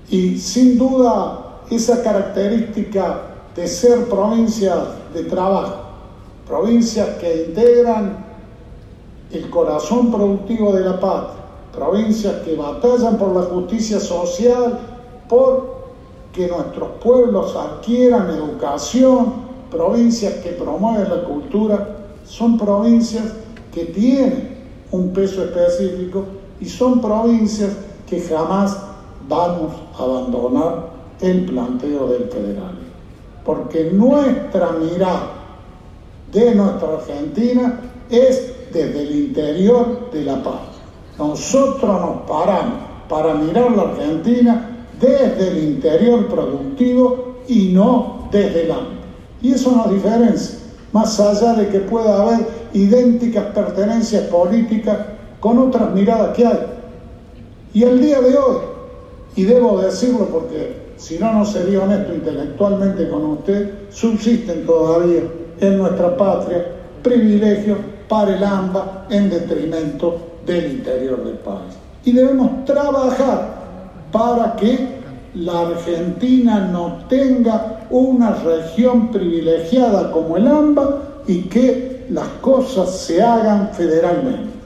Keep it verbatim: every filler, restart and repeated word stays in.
Y sin duda esa característica de ser provincias de trabajo, provincias que integran el corazón productivo de la patria, provincias que batallan por la justicia social, por que nuestros pueblos adquieran educación, provincias que promueven la cultura, son provincias que tienen un peso específico y son provincias que jamás vamos a abandonar el planteo del federalismo. Porque nuestra mirada de nuestra Argentina es desde el interior de la patria. Nosotros nos paramos para mirar la Argentina desde el interior productivo y no desde el ámbito. Y eso nos diferencia, más allá de que pueda haber idénticas pertenencias políticas con otras miradas que hay. Y el día de hoy, y debo decirlo porque si no, no sería honesto intelectualmente con usted, subsisten todavía en nuestra patria privilegios para el AMBA en detrimento del interior del país. Y debemos trabajar para que la Argentina no tenga una región privilegiada como el AMBA y que las cosas se hagan federalmente.